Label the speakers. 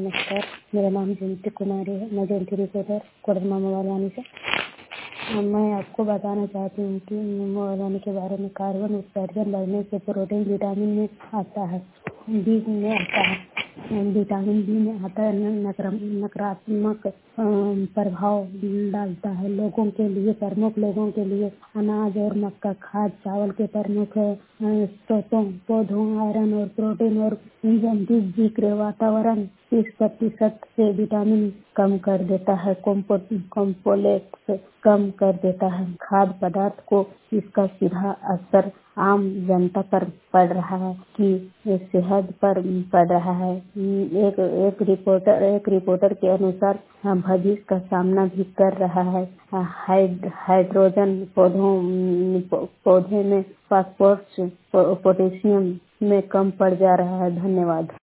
Speaker 1: नमस्कार। मेरा नाम जयंती कुमारी है। मैं जयंती रिपोर्टर कोडरमा मोबाइल से। मैं आपको बताना चाहती हूँ कि मोबाइल के बारे में। कार्बन उत्सर्जन बढ़ने से प्रोटीन विटामिन में आता है, बी में आता है। विटामिन बी में आता है नकारात्मक प्रभाव डालता है लोगों के लिए। प्रमुख लोगों के लिए अनाज और मक्का खाद्य चावल के प्रमुख स्रोतों पौधों आयरन और प्रोटीन और जिक्र वातावरण 30% से विटामिन कम कर देता है। कॉम्प्लेक्स कम कर देता है। खाद्य पदार्थ को इसका सीधा असर आम जनता पर पड़ रहा है कि सेहत पर पड़ रहा है। एक रिपोर्टर के अनुसार भविष्य का सामना भी कर रहा है। हाइड्रोजन पौधे में फास्फोरस पोटेशियम में कम पड़ जा रहा है। धन्यवाद।